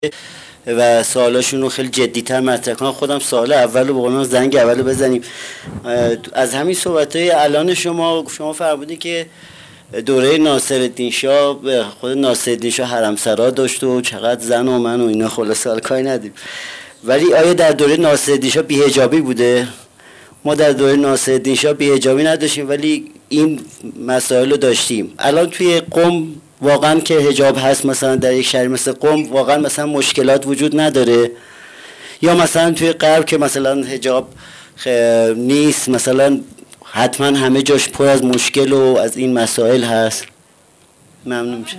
و سوالاشون رو خیلی جدی‌تر مطرح کنن. خودم سوال اول رو به قولن زنگ اول رو بزنیم. از همین صحبت‌های الان شما فرمودید که دوره ناصرالدین شاه، خود ناصرالدین شاه حرمسرا داشت و چقدر زن و من و اینا، خلاصه حال کاری ندیم. ولی آیا در دوره ناصرالدین شاه بی‌حجابی بوده؟ ما در دوره ناصرالدین شاه بی‌حجابی نداشتیم ولی این مسائل رو داشتیم. الان توی قم واقعا که حجاب هست، مثلا در یک شهر مثل قم واقعا مثلا مشکلات وجود نداره؟ یا مثلا توی غرب که مثلا حجاب نیست، مثلا حتما همه جاش پر از مشکل و از این مسائل هست؟ ممنون میشم.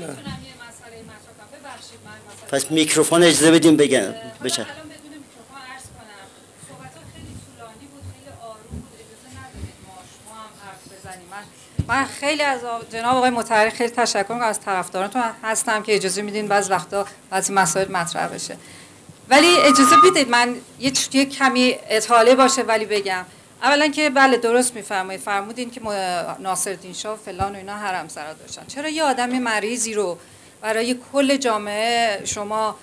پس میکروفون اجازه بدیم بگم بچه. من خیلی از جناب آقای متحری خیلی تشکر می‌کنم، از طرفدارانتون هستم که اجازه میدین بعضی وقتا بعضی مسائل مطرح بشه. ولی اجازه بدید من یه کمی اطاله باشه ولی بگم. اولا که بله درست میفرمایید، فرمودین که ناصرالدین شاه فلان و اینا حرمسرا داشتن. چرا یه آدم مریضی رو برای کل جامعه شما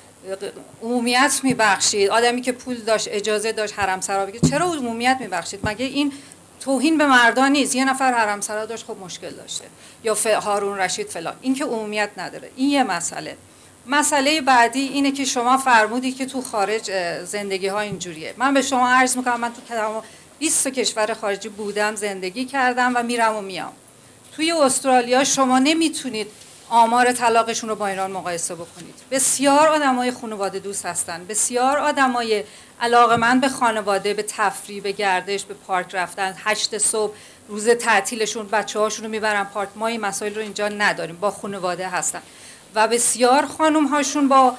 عمومیت میبخشید؟ آدمی که پول داشت، اجازه داشت حرمسرا بگه، چرا عمومیت میبخشید؟ مگه این توهین به مردان نیست؟ یه نفر حرمسرا داشت خب مشکل داشته، یا هارون رشید فلان، این که عمومیت نداره. این یه مسئله. مسئله بعدی اینه که شما فرمودید که تو خارج زندگی ها اینجوریه. من به شما عرض میکنم من تو 20 کشور خارجی بودم، زندگی کردم و میرم و میام. توی استرالیا شما نمیتونید آمار طلاقشون رو با ایران مقایسه بکنید. بسیار آدمای خانواده دوست هستن، بسیار آدمای علاقه‌مند به خانواده، به تفریح، به گردش، به پارک رفتن. 8 صبح روز تعطیلشون بچه‌هاشون رو میبرن پارک. ما این مسائل رو اینجا نداریم، با خانواده هستن و بسیار خانم هاشون با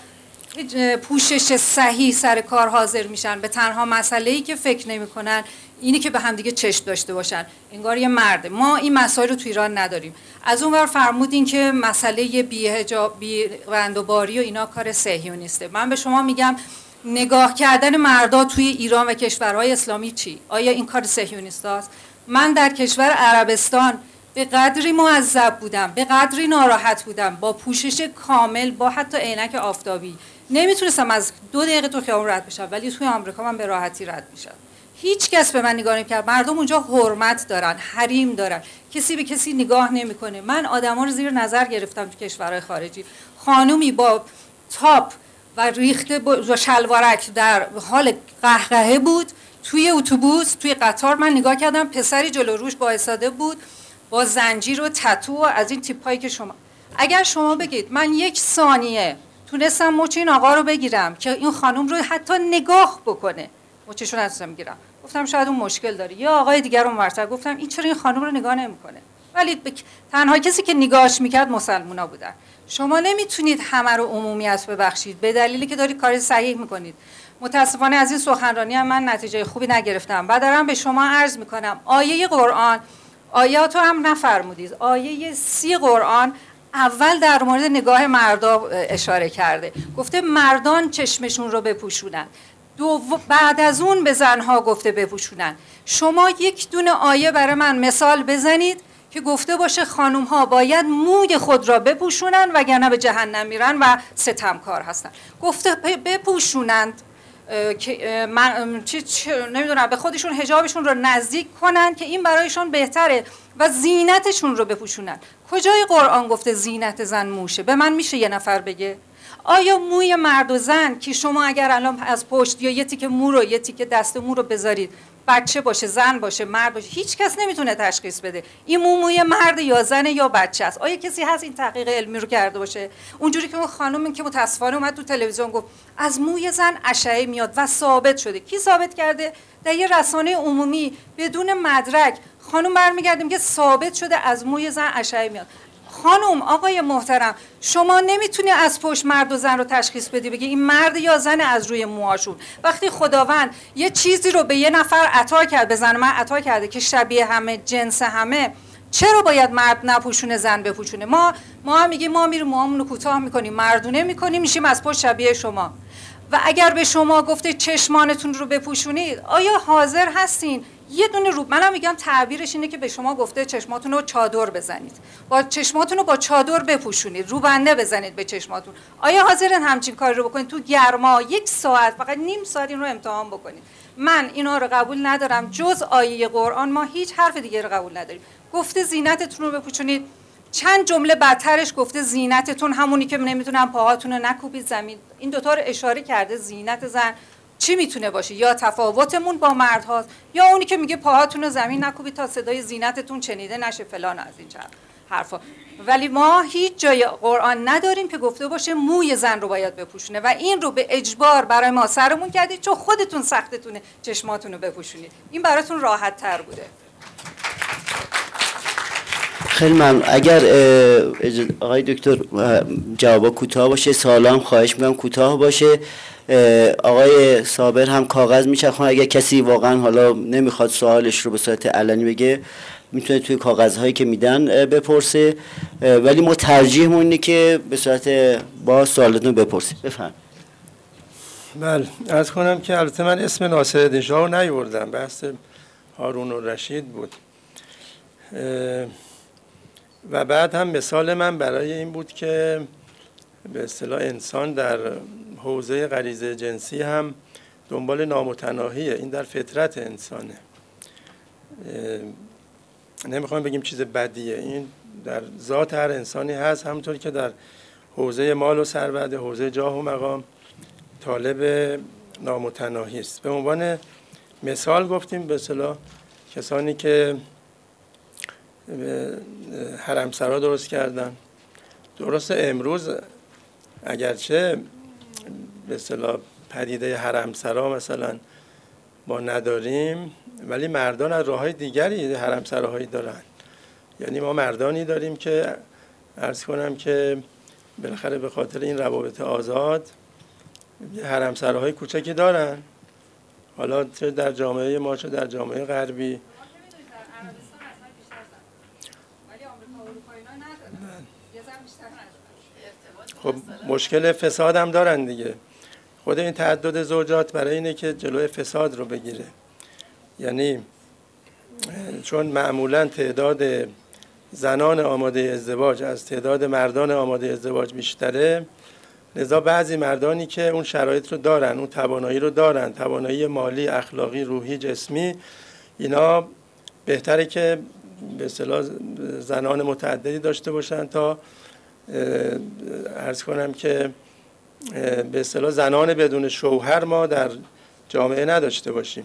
پوشش صحیح سر کار حاضر میشن. به تنها مسئله‌ای که فکر نمی‌کنن اینی که به همدیگه چشم داشته باشن، انگار یه مرده. ما این مسائل رو تو ایران نداریم. از اون ور فرمودین که مسئله بی‌حجاب، بی‌بندوباری و اینا کار صهیونیسته. من به شما میگم نگاه کردن مردا توی ایران و کشورهای اسلامی چی؟ آیا این کار صهیونیستاست؟ من در کشور عربستان به قدری معذب بودم، به قدری ناراحت بودم، با پوشش کامل، با حتی عینک آفتابی نمیتونستم از 2 دقیقه تو خیابون رد بشم، ولی توی آمریکا من به راحتی رد میشم. هیچ کس به من نگاه نمی‌کرد. مردم اونجا حرمت دارن، حریم دارن، کسی به کسی نگاه نمیکنه. من آدما رو زیر نظر گرفتم تو کشورهای خارجی. خانومی با تاپ و ریخته با شلوارک در حال قهقهه بود توی اتوبوس، توی قطار. من نگاه کردم، پسری جلو روش وایساده بود با زنجیر و تتو و از این تیپایی که شما، اگر شما بگید من 1 ثانیه تونستم مچ این آقا رو بگیرم که این خانم رو حتی نگاه بکنه، مچشو نتونستم بگیرم، گفتم شاید اون مشکل داره. یا آقای دیگر رو مرتب گفتم این چرا این خانم رو نگاه نمیکنه؟ ولی تنها کسی که نگاهش میکرد مسلمونا بودن. شما نمیتونید همه رو عمومیت ببخشید به دلیلی که دارید کار صحیح میکنید. متاسفانه از این سخنرانی هم من نتیجه خوبی نگرفتم و دارم به شما عرض میکنم آیه قرآن، آیاتو هم نفرمودید، آیه 30 قرآن اول در مورد نگاه مردا اشاره کرده، گفته مردان چشمشون رو بپوشونن. بعد از اون به زنها گفته بپوشونن. شما 1 دونه آیه برای من مثال بزنید که گفته باشه خانوم ها باید موی خود را بپوشونن وگرنه به جهنم میرن و ستمکار هستن. گفته بپوشونند که نمیدونم به خودشون حجابشون رو نزدیک کنن که این برایشون بهتره و زینتشون رو بپوشونن. کجای قرآن گفته زینت زن موشه؟ به من میشه یه نفر بگه؟ آیا موی مرد و زن که شما اگر الان از پشت یا یه تیکه مو رو، یه تیکه دست مو رو بذارید، بچه باشه، زن باشه، مرد باشه، هیچ کس نمیتونه تشخیص بده این موی مرد یا زن یا بچه است. آیا کسی هست این تحقیق علمی رو کرده باشه؟ اونجوری که اون خانومی که متاسفانه اومد تو تلویزیون گفت از موی زن اشعه میاد و ثابت شده. کی ثابت کرده؟ در یه رسانه عمومی بدون مدرک خانم برمیگردیم که ثابت شده از موی زن اشعه میاد. خانم، آقای محترم، شما نمیتونی از پشت مرد و زن رو تشخیص بدی بگی این مرد یا زن از روی موهاشون. وقتی خداوند یه چیزی رو به یه نفر عطا کرد، به زن من عطا کرده که شبیه همه، جنس همه، چرا باید مرد نپوشونه زن بپوشونه؟ ما هم میگیم ما میریم موهامون رو کوتاه میکنیم، مردونه میکنیم، میشیم از پشت شبیه شما. و اگر به شما گفته چشمانتون رو بپوشونید، آیا حاضر هستین یه دونه رو، منم میگم تعبیرش اینه که به شما گفته چشماتون رو چادر بزنید، با چشماتون رو با چادر بپوشونید، روبنده بزنید به چشماتون. آیا حاضرین همچین کاری رو بکنید؟ تو گرما 1 ساعت، فقط نیم ساعت این رو امتحان بکنید. من اینا رو قبول ندارم، جز آیه قرآن ما هیچ حرف دیگه رو قبول نداریم. گفته زینتتون رو بپوشونید، چند جمله بعدترش گفته زینتتون همونی که نمیتونم پاهاتون رو نکوبید زمین. این دوتا رو اشاره کرده. زینت زن چی میتونه باشه؟ یا تفاوتمون با مردهاست، یا اونی که میگه پاهاتون رو زمین نکوبید تا صدای زینتتون شنیده نشه فلان از این حرفا. ولی ما هیچ جای قرآن نداریم که گفته باشه موی زن رو باید بپوشونه و این رو به اجبار برای ما سرمون کردید چون خودتون سختتونه چشماتون رو بپوشونید. این براتون راحت تر بوده. خیلی ممنون. اگر آقای دکتر جواب کوتاه باشه، سوالا هم خواهش می‌کنم کوتاه باشه. آقای صابر هم کاغذ میچرخونه، اگر کسی واقعا حالا نمیخواد سوالش رو به صورت علنی بگه میتونه توی کاغذهایی که میدن بپرسه، ولی ما ترجیحمون اینه که به صورت با سوالتون بپرسید. بفهم. بله، عرض کنم که البته من اسم ناصرالدین شاه رو نیاوردم، بحث هارون الرشید بود و بعد هم مثال من برای این بود که به اصطلاح انسان در حوزه غریزه جنسی هم دنبال نامتناهیه. این در فطرت انسانه، نمیخوام بگیم چیز بدیه، این در ذات هر انسانی هست. همونطور که در حوزه مال و ثروت، حوزه جاه و مقام طالب نامتناهی است. به عنوان مثال گفتیم به اصطلاح کسانی که حرمسرا درست کردن. درست امروز اگرچه به اصطلاح پدیده حرمسرا مثلا ما نداریم، ولی مردان از راه‌های دیگری حرمسراهایی دارن. یعنی ما مردانی داریم که عرض کنم که بالاخره به خاطر این روابط آزاد حرمسراهای کوچکی دارن، حالا چه در جامعه ما چه در جامعه غربی. خب مشکل فساد هم دارن دیگه. خود این تعدد زوجات برای اینه که جلوی فساد رو بگیره. یعنی چون معمولا تعداد زنان آماده ازدواج از تعداد مردان آماده ازدواج بیشتره، لذا بعضی مردانی که اون شرایط رو دارن، اون توانایی رو دارن، توانایی مالی، اخلاقی، روحی، جسمی، اینا بهتره که به اصطلاح زنان متعددی داشته باشن تا عرض کنم که به اصطلاح زنان بدون شوهر ما در جامعه نداشته باشیم.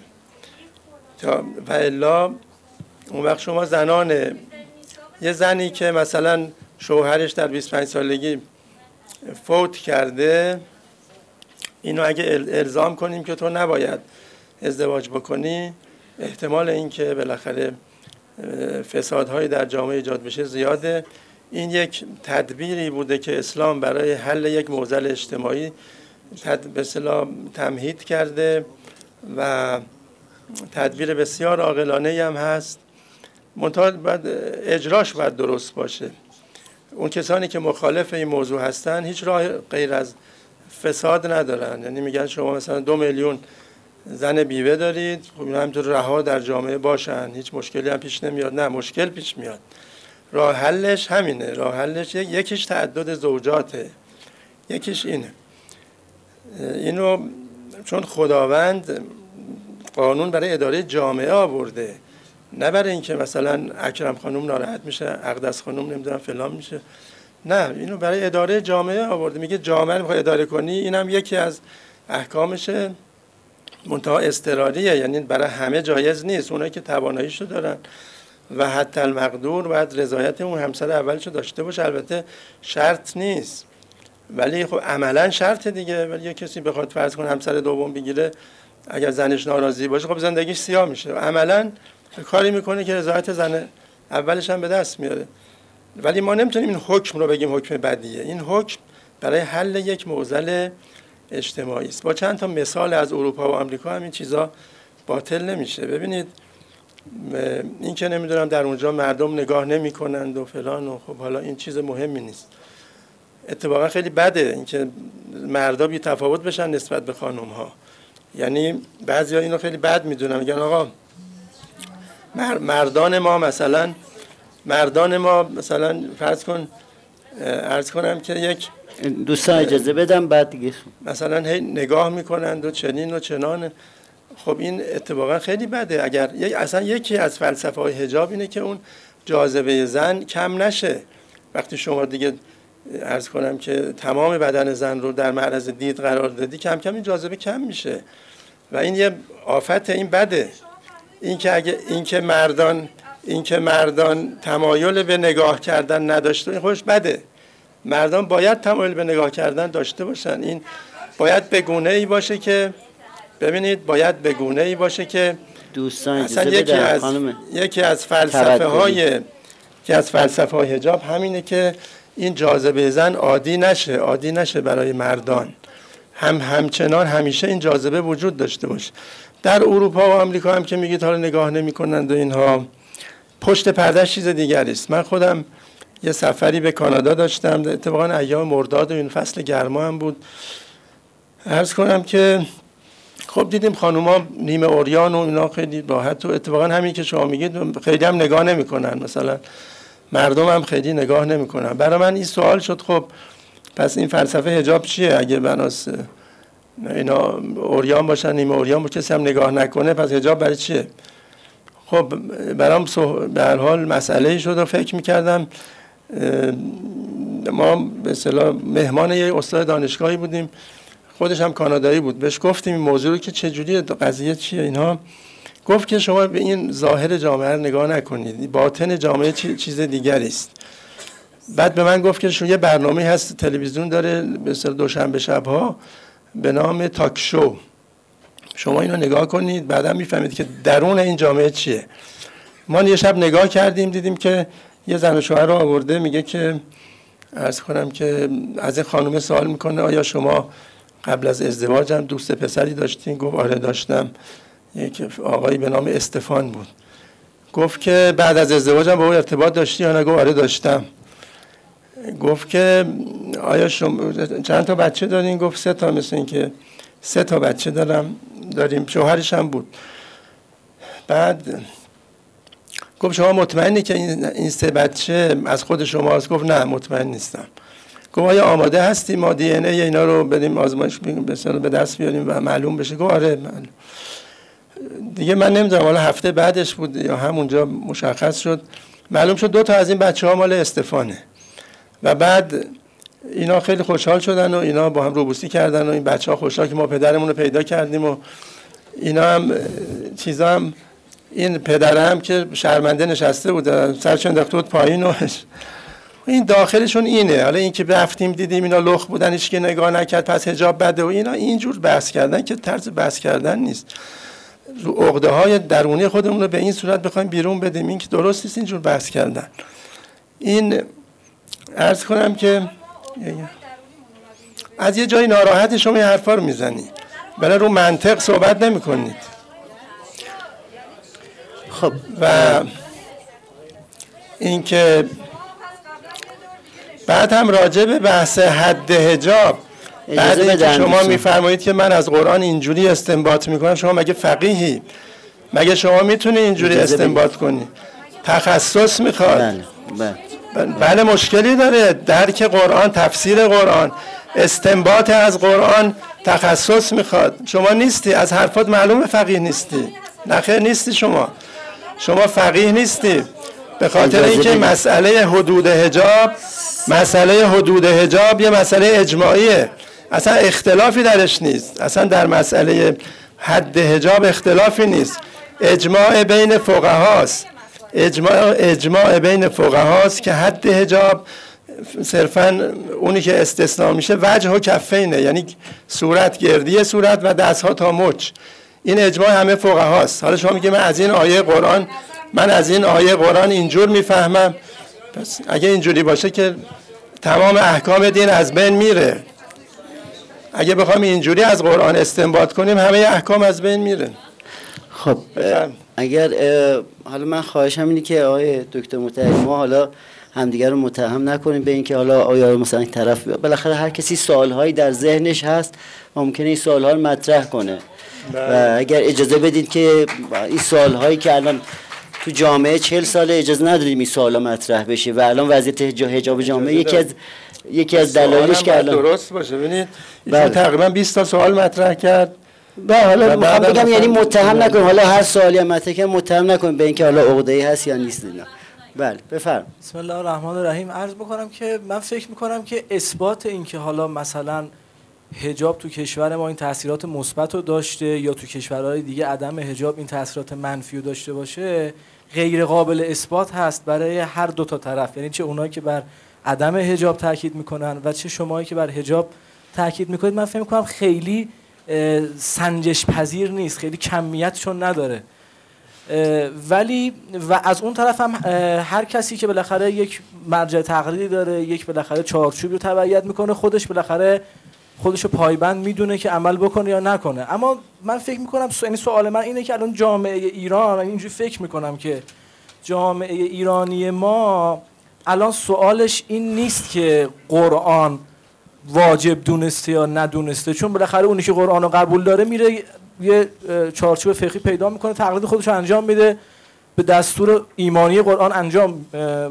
و الا اون وقت شما زنان، یه زنی که مثلا شوهرش در 25 سالگی فوت کرده، اینو اگه الزام کنیم که تو نباید ازدواج بکنی، احتمال این که بالاخره فسادهایی در جامعه ایجاد بشه زیاده. این یک تدبیری بوده که اسلام برای حل یک معضل اجتماعی به اصطلاح تمهید کرده و تدبیر بسیار عاقلانه‌ای هم هست. منتها باید اجراش باید درست باشه. اون کسانی که مخالف این موضوع هستن هیچ راه غیر از فساد ندارن. یعنی میگن شما مثلا 2 میلیون زن بیوه دارید، خب اینا همینطور رها در جامعه باشن، هیچ مشکلی هم پیش نمیاد. نه، مشکل پیش میاد. راه حلش همینه. راه حلش یکیش تعدد زوجاته، یکیش اینه. اینو چون خداوند قانون برای اداره جامعه آورده، نه برای اینکه مثلا اکرم خانم ناراحت میشه، اقدس خانم نمیدونم فلان میشه، نه، اینو برای اداره جامعه آورده. میگه جامعه رو میخوای اداره کنی، اینم یکی از احکامشه، منتها اضطراریه، یعنی برای همه جایز نیست. اونایی که تواناییشو دارن و حتی المقدور باید رضایت اون همسر اولشو داشته باشه. البته شرط نیست، ولی خب عملا شرط دیگه. ولی یه کسی بخواد فرض کن همسر دوم بگیره، اگر زنش ناراضی باشه، خب زندگیش سیاه میشه. عملا کاری میکنه که رضایت زن اولش هم به دست میاره. ولی ما نمیتونیم این حکم رو بگیم حکم بدیه. این حکم برای حل یک معضل اجتماعی است. با چند تا مثال از اروپا و آمریکا هم این چیزا باطل نمیشه. ببینید این که نمیدونم در اونجا مردم نگاه نمیکنند و فلان، و خب حالا این چیز مهمی نیست. اتفاقا خیلی بده اینکه مردا بی تفاوت بشن نسبت به خانم ها. یعنی بعضیا اینو خیلی بد میدونن، میگن آقا مردان ما مثلا فرض کن، عرض کنم که یک دوستان اجازه بدم بعد دیگه مثلا هی نگاه میکنند و چنین و چنان. خب این اتفاقا خیلی بده. اگر اصلا یکی از فلسفه های حجاب اینه که اون جاذبه زن کم نشه. وقتی شما دیگه عرض کنم که تمام بدن زن رو در معرض دید قرار دادی، کم کم این جاذبه کم میشه و این یه آفت، این بده. این که مردان تمایل به نگاه کردن نداشته، این خوش بده. مردان باید تمایل به نگاه کردن داشته باشن. این باید به گونه‌ای باشه که ببینید، باید به گونه‌ای باشه که دوستان اجازه بدن خانم، یکی از فلسفه های حجاب همینه که این جاذبه زن عادی نشه برای مردان. همچنان همیشه این جاذبه وجود داشته باشه. در اروپا و آمریکا هم که میگید حالا نگاه نمی‌کنند و اینها، پشت پرده چیز دیگری است. من خودم یه سفری به کانادا داشتم، اتفاقا ایام مرداد و این فصل گرما هم بود. عرض کنم که خب دیدیم خانوما نیمه عریان و اینا خیلی راحت، و اتفاقا همین که شما میگید خیلی هم نگاه نمی‌کنن، مثلا مردم هم خیلی نگاه نمی‌کنن. برای من این سوال شد، خب پس این فلسفه حجاب چیه؟ اگه بناس اینا عریان باشن، نیمه عریان باشه، کسی هم نگاه نکنه، پس حجاب برای چیه؟ خب برام به هر حال مسئله شد و فکر می‌کردم. ما به اصطلاح مهمان یه استاد دانشگاهی بودیم، خودش هم کانادایی بود. بهش گفتیم این موضوع رو که چه جوریه، قضیه چیه اینها. گفت که شما به این ظاهر جامعه رو نگاه نکنید، باطن جامعه چیز دیگری است. بعد به من گفت که شما یه برنامه هست تلویزیون داره به اصطلاح دوشنبه شب‌ها به نام تاک شو، شما اینو نگاه کنید بعدا میفهمید که درون این جامعه چیه. ما یه شب نگاه کردیم، دیدیم که یه زن و شوهر رو آورده، میگه که عرض کنم که از این خانم سوال میکنه آیا شما قبل از ازدواج هم دوست پسری داشتین؟ گفت آره داشتم. یک آقایی به نام استفان بود. گفت که بعد از ازدواج هم با او ارتباط داشتی یا نه؟ گفت آره داشتم. گفت که آیا شما چند تا بچه دارین؟ گفت 3 تا. مثل این که 3 تا بچه داریم. شوهرش هم بود. بعد گفت شما مطمئنی که این 3 بچه از خود شماست؟ گفت نه مطمئن نیستم. گفت آیا آماده هستی ما دی ان ای اینا رو بریم آزمایش به دست بیاریم و معلوم بشه؟ گفت آره معلوم. دیگه من نمیدونم حالا هفته بعدش بود یا همونجا مشخص شد، معلوم شد 2 تا از این بچه‌ها مال استفانه. و بعد اینا خیلی خوشحال شدن و اینا با هم روبوسی کردن و این بچه‌ها خوشحال که ما پدرمون رو پیدا کردیم و اینا هم چیزا هم. این پدرم که شرمنده نشسته بود، سرش انداخته بود پایین و این داخلشون اینه. حالا این که رفتیم دیدیم اینا لخ بودن، هیچ که نگاه نکرد، پس حجاب بده و اینا اینجور بحث کردن که طرز بحث کردن نیست. رو عقده‌های درونی خودمون رو به این صورت بخوایم بیرون بدیم، این که درست نیست اینجور بحث کردن. این عرض کنم که از یه جای ناراحت شما این حرفا رو میزنی، بله رو منطق صحبت نمی‌کنید. خب و این که بعد هم راجع به بحث حد حجاب، بعد اینکه شما میفرمایید که من از قرآن اینجوری استنباط میکنم، شما مگه فقیهی؟ مگه شما میتونی اینجوری استنباط کنی؟ تخصص میخواد. بله مشکلی داره درک قرآن، تفسیر قرآن، استنباط از قرآن تخصص میخواد. شما نیستی، از حرفات معلومه فقیه نیستی. نخیر نیستی، شما فقیه نیستی. به خاطر اینکه مسئله حدود حجاب یه مسئله اجماعیه، اصلا اختلافی درش نیست. اصلا در مسئله حد حجاب اختلافی نیست. اجماع بین فقهاست که حد حجاب صرفا اونی که استثناء میشه وجه و کفینه، یعنی صورت، گردی صورت و دستها تا مچ. این اجماع همه فقهاست. حالا شما میگه من از این آیه قرآن اینجور میفهمم، پس اگه اینجوری باشه که تمام احکام دین از بین میره. اگه بخوام اینجوری از قرآن استنباط کنیم همه احکام از بین میره. خب اگر حالا من خواهشم اینه که آقای دکتر مطهری ما حالا همدیگر رو متهم نکنیم به اینکه حالا آیا مثلا این طرف بالاخره هر کسی سوالهایی در ذهنش هست ممکنه این سوالها رو مطرح کنه. و اگر اجازه بدید که این سوالهایی که الان تو جامعه 40 سال اجازه ندادیم این سوالا مطرح بشه و الان وضعیت حجاب جامعه یکی از دلایلش که الان درست باشه. ببینید ایشون تقریبا 20 تا سوال مطرح کرد. حالا میخوام بگم یعنی متهم نکن، حالا هر سوالی هم مطرح کنم متهم نکن به اینکه حالا عقده‌ای هست یا نیست اینا. بله بفرم. بسم الله الرحمن الرحیم. عرض بکنم که من فکر میکنم که اثبات این که حالا مثلا حجاب تو کشور ما این تاثیرات مثبت رو داشته یا تو کشورهای دیگه عدم حجاب این تاثیرات منفی رو داشته باشه غیر قابل اثبات هست برای هر دو تا طرف، یعنی چه اونایی که بر عدم حجاب تاکید میکنن و چه شمایی که بر حجاب تاکید میکنید. من فکر میکنم خیلی سنجش پذیر نیست، خیلی کمیتشون نداره. ولی و از اون طرف هم هر کسی که بالاخره یک مرجع تقلیدی داره، یک بالاخره چارچوبی رو تبعیت میکنه، خودش بالاخره خودشو پایبند میدونه که عمل بکنه یا نکنه. اما من فکر میکنم یعنی سوال من اینه که الان جامعه ایران، اینجوری فکر میکنم که جامعه ایرانی ما الان سوالش این نیست که قرآن واجب دونسته یا ندونسته، چون بالاخره اونی که قرآن رو قبول داره میره یه چارچوب فقهی پیدا میکنه، تقلید خودش رو انجام میده، به دستور ایمانی قرآن انجام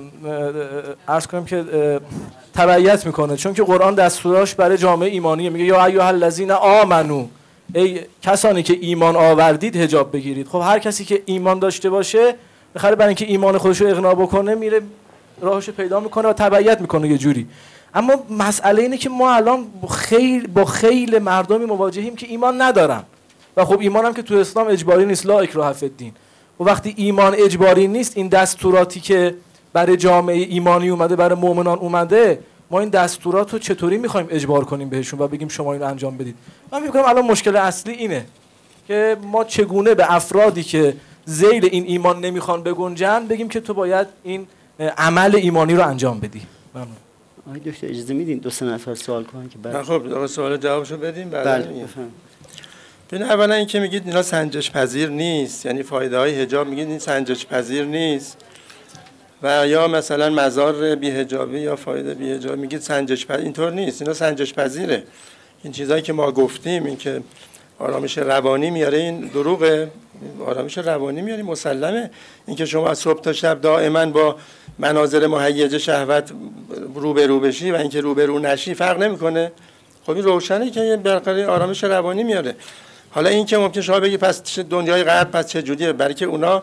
عرض کنم که تبعیت میکنه، چون که قرآن دستوراش برای جامعه ایمانیه. میگه یا ایها الذین آمنو، ای کسانی که ایمان آوردید حجاب بگیرید. خب هر کسی که ایمان داشته باشه بخره برای اینکه ایمان خودش رو اقناع بکنه میره راهش رو پیدا میکنه و تبعیت میکنه یه جوری. اما مسئله اینه که ما الان با خیلی مردمی مواجهیم که ایمان ندارن و خب ایمان هم که تو اسلام اجباری نیست، لا اکراه فی الدین. و وقتی ایمان اجباری نیست، این دستوراتی که برای جامعه ایمانی اومده، برای مؤمنان اومده، ما این دستورات رو چطوری میخوایم اجبار کنیم بهشون و بگیم شما اینو انجام بدید؟ من فکر کنم الان مشکل اصلی اینه که ما چگونه به افرادی که ذیل این ایمان نمیخوان بگنجن بگیم که تو باید این عمل ایمانی رو انجام بدی. ممنون. آقای دکتر اجازه میدین 2-3 نفر سوال کنن که بعد خب سوال جوابشو بدیم بعد. بله بفرمایید. ببین اولا این که میگید اینا سنجش پذیر نیست، یعنی فایده های حجاب میگید این سنجش پذیر نیست، و یا مثلا مضار بی‌حجابی یا فایده بی‌حجابی میگید سنجش پذیر، اینطور نیست. اینا سنجش پذیره. این چیزایی که ما گفتیم، این که آرامش روانی میاره، این دروغه. آرامش روانی میاره مسلمه. این که شما از صبح تا شب دائما با مناظر مهیج شهوت روبرو بشی و اینکه روبرو نشی فرق نمیکنه. خب این روشنه که یه برقراری آرامش روانی میاره. حالا این که ممکن شما بگی پس دنیای غرب پس چه جوریه، برای که اونا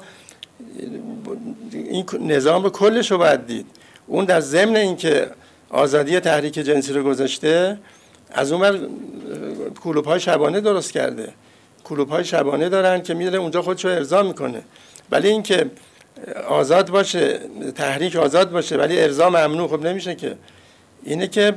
این نظام رو کلش رو باید دید. اون در ضمن این که آزادی تحریک جنسی رو گذاشته، از اون ور کلوب‌های شبانه درست کرده. کلوب‌های شبانه دارن که میره اونجا خودشو ارضا میکنه. ولی این که آزاد باشه، تحریک آزاد باشه ولی ارضا ممنوع، خب نمیشه که. اینه که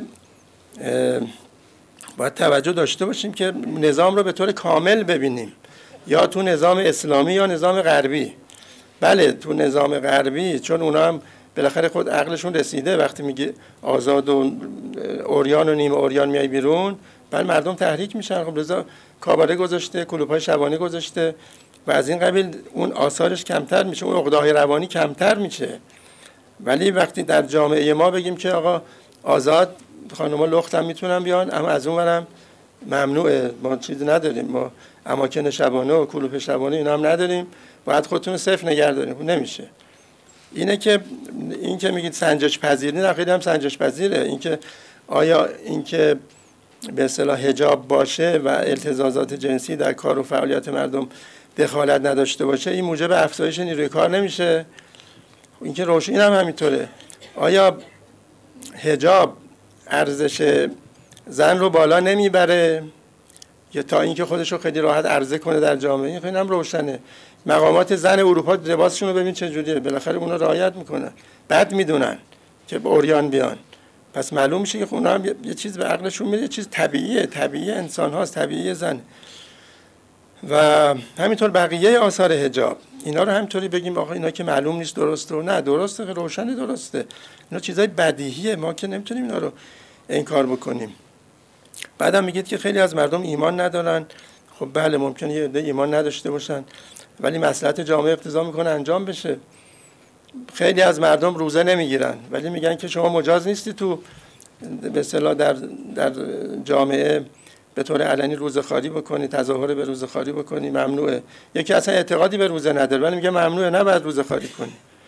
باید توجه داشته باشیم که نظام رو به طور کامل ببینیم، یا تو نظام اسلامی یا نظام غربی. بله تو نظام غربی، چون اونا هم بالاخره خود عقلشون رسیده، وقتی میگه آزاد و اوریان و نیمه اوریان میای بیرون، بله مردم تحریک میشن. خب لذا کاباره گذاشته، کلوب‌های شبانه گذاشته و از این قبیل اون آثارش کمتر میشه، اون عقده‌های روانی کمتر میشه. ولی وقتی در جامعه ما بگیم که آقا آزاد، خانم‌ها لخت هم میتونن بیان، اما از اون ورم ممنوعه، ما چیزی نداریم، ما اماکن شبانه و کلوب شبانه اینا هم نداریم، باید خودتون رو صفر نگه داریم. نمیشه. اینه که این که میگید سنجش پذیر نیست، خیلی هم سنجش پذیره. این که آیا این که به اصطلاح حجاب باشه و التزامات جنسی در کار و فعالیت مردم دخالت نداشته باشه، این موجب افزایش نیروی کار نمیشه. این که روشن هم همینطوره. آیا حجاب ارزش زن رو بالا نمیبره یا تا اینکه خودش رو خیلی راحت عرضه کنه در جامعه؟ خیلی هم روشنه. مقامات زن اروپا لباسشون رو ببین چه جوریه، بالاخره اونا رعایت میکنن، بعد میدونن که به عریان بیان. پس معلوم میشه که اونا هم یه چیز به عقلشون میده، یه چیز طبیعیه، طبیعی انسان هاست، طبیعی زن. و همینطور بقیه آثار حجاب، اینا رو همینطوری بگیم آقا اینا که معلوم نیست درسته و نه درسته، روشن درسته. اینا چیزای بدیهیه، ما که نمیتونیم اینا رو انکار بکنیم. بعدم میگید که خیلی از مردم ایمان ندارن. خب بله ممکنه یه عده ایمان نداشته باشن، ولی مصلحت جامعه اقتضا میکنه انجام بشه. خیلی از مردم روزه نمیگیرن ولی میگن که شما مجاز نیستی تو به اصطلاح در جامعه به طور علنی روزخواری بکنی، تظاهر به روزخواری بکنی ممنوعه. یکی اصلا اعتقادی به روزه نداره ولی میگه ممنوعه، نباید روزخواری کنی.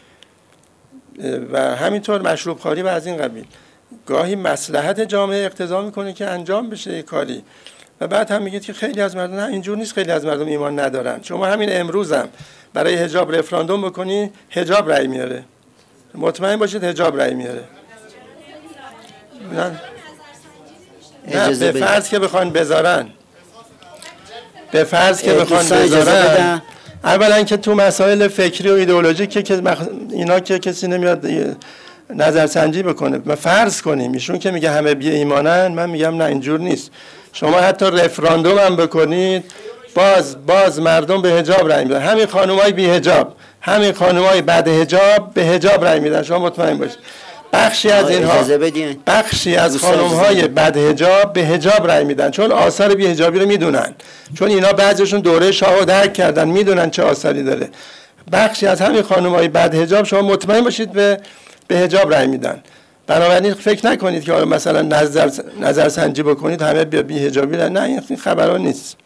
و همینطور مشروب خواری و از این قبیل. گاهی مصلحت جامعه اقتضا میکنه که انجام بشه کاری و بعد هم میگید که خیلی از مردم، نه اینجور نیست، خیلی از مردم ایمان ندارن. شما همین امروز هم برای حجاب رفراندوم بکنی، حجاب رأی میاره. مطمئن باشید حجاب رأی میاره. نه به فرض که بخوان بذارن، به فرض که بخوان بذارن، اولا که تو مسائل فکری و ایدئولوژیکه که اینا که کسی نمیاد نظرسنجی بکنه. ما فرض کنیم ایشون که میگه همه بی ایمانن، من میگم نه اینجور نیست. شما حتی رفراندوم هم بکنید باز مردم به حجاب رأی میدن. همین خانمای بی حجاب، همین خانمای بعد حجاب به حجاب رأی میدن. شما مطمئن باشید بخشی از اینها، بخشی از خانم‌های بد حجاب به حجاب رأی میدن چون آثار بی حجابی رو میدونن، چون اینا بعضیشون دوره شاه رو درک کردن، میدونن چه آثاری داره. بخشی از همین خانم‌های بد حجاب شما مطمئن باشید به حجاب رأی میدن. بنابراین فکر نکنید که مثلا نظرسنجی بکنید همه بی حجابی نه، این خبران نیست.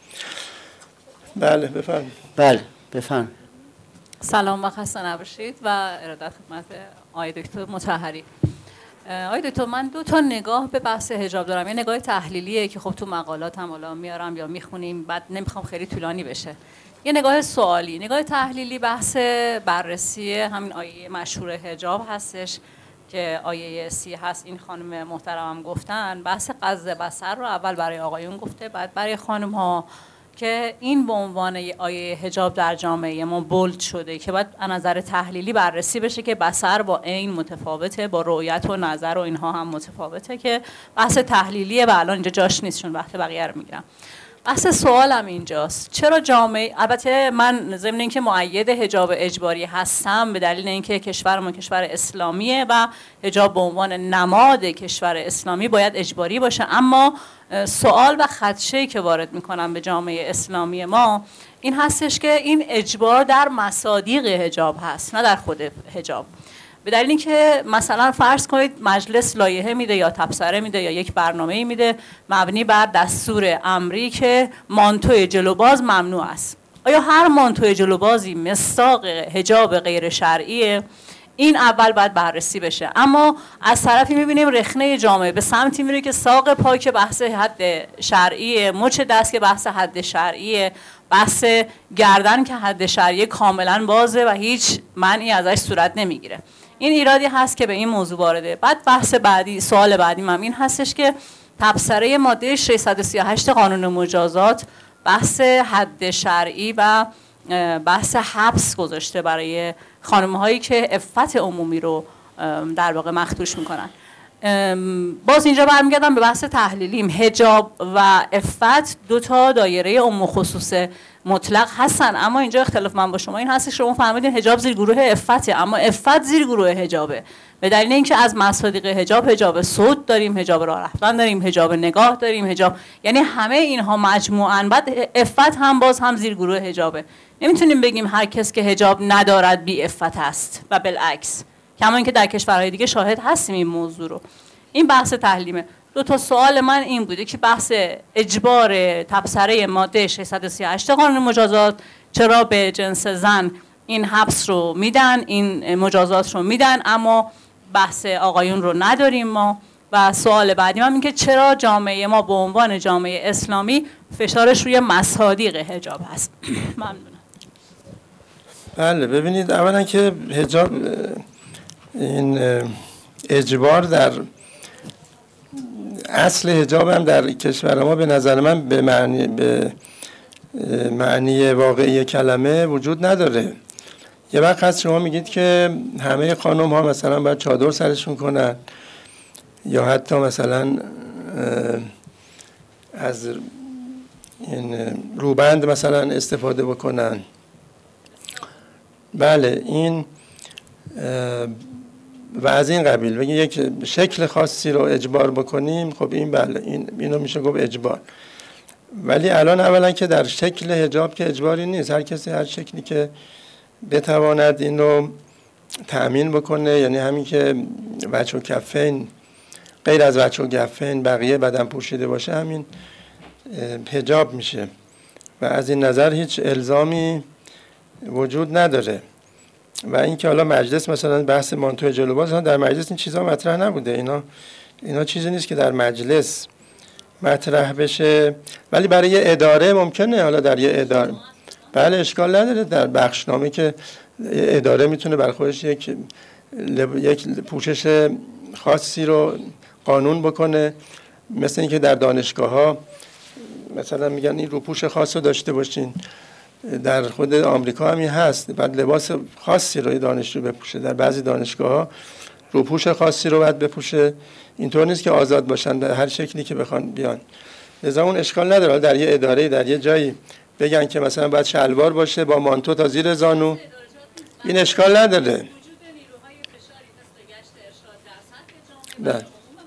بله بفرمایید. بله بفرمایید. سلام و خسته نباشید و ارادت خدمت آقای دکتر مطهری. آقای دکتر من 2 تا نگاه به بحث حجاب دارم. یه نگاه تحلیلیه که خب تو مقالات هم حالا میارم یا میخونیم، بعد نمیخوام خیلی طولانی بشه. یه نگاه سوالی. نگاه تحلیلی بحث بررسی همین آیه مشهور حجاب هستش که آیه 30 هست. این خانم محترمم گفتن بحث غض بصر رو اول برای آقایون گفته، بعد برای خانم ها که این به عنوان آیه حجاب در جامعه ما بولد شده که باید از نظر تحلیلی بررسی بشه که بصر با عین متفاوته، با رؤیت و نظر و اینها هم متفاوته، که بحث تحلیلیه و الان اینجا جاش نیست چون وقت بقیه رو میگیرم. بحث سوالم اینجاست چرا جامعه، البته من ضمن اینکه مؤید حجاب اجباری هستم به دلیل اینکه کشورمون کشور اسلامیه و حجاب به عنوان نماد کشور اسلامی باید اجباری باشه، اما سوال و خدشه‌ای که وارد میکنم به جامعه اسلامی ما این هستش که این اجبار در مصادیق حجاب هست نه در خود حجاب. به دلیل اینکه مثلا فرض کنید مجلس لایحه میده یا تبصره میده یا یک برنامه‌ای میده مبنی بر دستور امری که مانتوی جلوباز ممنوع است. آیا هر مانتوی جلوبازی مصداق حجاب غیر شرعیه؟ این اول باید بررسی بشه. اما از طرفی میبینیم رخنه جامعه به سمتی میره که ساق پا که بحث حد شرعیه، مچ دست که بحث حد شرعیه، بحث گردن که حد شرعیه کاملا بازه و هیچ منعی ازش صورت نمیگیره. این ایرادی هست که به این موضوع وارده. بعد بحث بعدی، سوال بعدی من این هستش که تبصره ماده 638 قانون مجازات بحث حد شرعی و بحث حبس گذاشته برای خانم‌هایی که عفت عمومی رو در واقع مخدوش میکنن. باز اینجا برمیگردم به بحث تحلیلیم. حجاب و عفت 2 تا دایره عموم و خصوص مطلق هستن، اما اینجا اختلاف من با شما این هست که شما فهمیدین حجاب زیر گروه عفته، اما عفت زیر گروه حجابه. به دلیل اینکه از مصادیق حجاب صوت داریم، حجاب راه رفتن داریم، حجاب نگاه داریم، حجاب، یعنی همه اینها مجموعاً. بعد عفت هم باز هم زیر گروه حجابه. نمیتونیم بگیم هر کس که حجاب ندارد بی عفت است و بالعکس، کما اینکه در کشورهای دیگه شاهد هستیم این موضوع رو. این بحث تحلیمه. 2 تا سوال من این بوده که بحث اجبار تبصره ماده 638 قانون مجازات چرا به جنس زن این حبس رو میدن، این مجازات رو میدن، اما بحث آقایون رو نداریم ما. و سوال بعدی من این که چرا جامعه ما به عنوان جامعه اسلامی فشارش روی مصادیق حجاب هست. ممنونم. بله ببینید، اولا که حجاب، این اجبار در اصل حجاب هم در کشور ما به نظر من به معنی واقعی کلمه وجود نداره. یه وقت هست شما میگید که همه خانم ها مثلا باید چادر سرشون کنن یا حتی مثلا از این روبند مثلا استفاده بکنن. بله این و از این قبیل بگید یک شکل خاصی رو اجبار بکنیم، خب این بله اینو میشه گفت اجبار. ولی الان اولا که در شکل حجاب که اجباری نیست، هر کسی هر شکلی که بتواند این رو تأمین بکنه، یعنی همین که وجه و کفین غیر از وجه و کفین بقیه بدن پوشیده باشه، همین حجاب میشه و از این نظر هیچ الزامی وجود نداره. و اینکه حالا مجلس مثلا بحث مانتو جلوباز در مجلس این چیزا مطرح نبوده، اینا چیزی نیست که در مجلس مطرح بشه، ولی برای یه اداره ممکنه. حالا در یه اداره بله اشکال نداره، در بخشنامه که اداره میتونه بر خودش یک پوشش خاصی رو قانون بکنه، مثل اینکه در دانشگاه ها مثلا میگن این روپوش خاص رو داشته باشین. در خود آمریکا هم هست، بعد لباس خاصی رو دانشجو بپوشه. در بعضی دانشگاه ها روپوش خاصی رو باید بپوشه. اینطور نیست که آزاد باشن به هر شکلی که بخوان بیان. لذا اون اشکال نداره در یه اداره در یه جایی بگن که مثلا باید شلوار باشه با مانتو تا زیر زانو، این اشکال نداره. نه.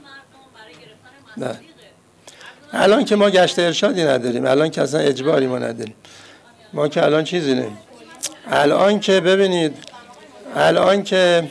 الان که ما گشت ارشادی نداریم، الان که اصلا اجباری ما نداریم، ما که الان چیزی نیم. الان که ببینید، الان که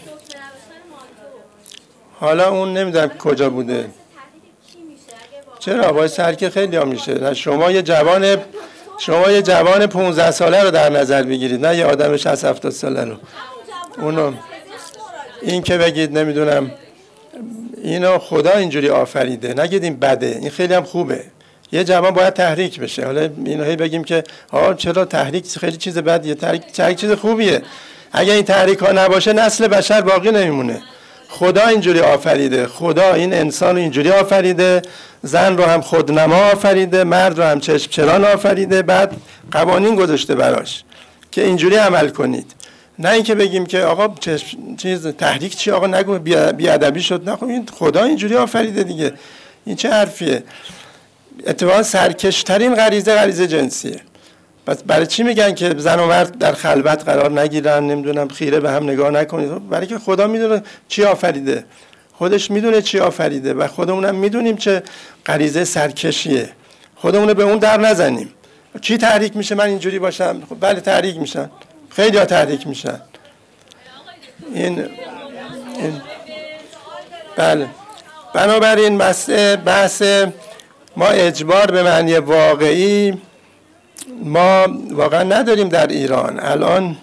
حالا اون نمیدونم کجا بوده، چرا باید سرکه خیلی ها میشه. شما یه جوان 15 ساله رو در نظر بگیرید، نه یه آدم 60-70 ساله رو. اونو این که بگید نمیدونم اینو خدا اینجوری آفریده، نگید این بده، این خیلی هم خوبه. یه جوان باید تحریک بشه. حالا اینو هی بگیم که چرا تحریک خیلی چیز بدیه، تحریک چیز خوبیه. اگه این تحریک ها نباشه نسل بشر باقی نمیمونه. خدا اینجوری آفریده، خدا این انسان رو اینجوری آفریده، زن رو هم خودنما آفریده، مرد رو هم چشم چران آفریده، بعد قوانین گذاشته براش که اینجوری عمل کنید. نه اینکه بگیم که آقا چیز تحریک چی، آقا نگو بیادبی شد. نه این خدا اینجوری آفریده دیگه، این چه حرفیه؟ اتفاقا سرکشترین غریزه جنسیه. پس برای چی میگن که زن و مرد در خلوت قرار نگیرن، نمیدونم خیره به هم نگاه نکنید؟ برای که خدا میدونه چی آفریده، خودش میدونه چی آفریده و خودمونم میدونیم چه غریزه سرکشیه. خودمون به اون در نزنیم. کی تحریک میشه من اینجوری باشم؟ خب بله تحریک میشن، خیلی ها تحریک میشن. این بله. بنابراین بحث ما اجبار به معنی واقعی ما واقعا نداریم در ایران. الان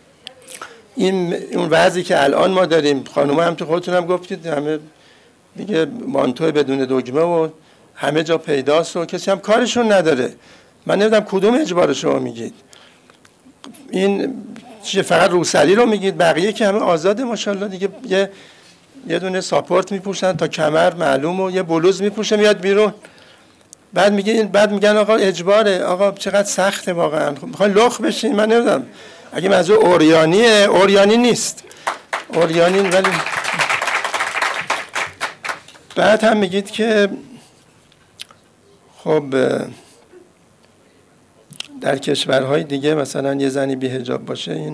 اون وضعی که الان ما داریم، خانوم هم تو خودتون هم گفتید، همه دیگه مانتو بدون دگمه و همه جا پیداست و کسی هم کارشون نداره. من نمیدونم کدوم اجبار شما میگید. این چیه، فقط روسری رو میگید؟ بقیه که همه آزاده ماشاءالله دیگه. یه دونه ساپورت میپوشن تا کمر معلوم و یه بلوز میپوشه میاد بیرون. بعد میگن آقا اجباره. آقا چقدر سخته واقعا. میخواین لخ بشین؟ من نمیدونم. اگه منظور اوریانیه، اوریانی نیست. اوریانی ولی بعد هم میگید که خب در کشورهای دیگه مثلا یه زنی بی حجاب باشه این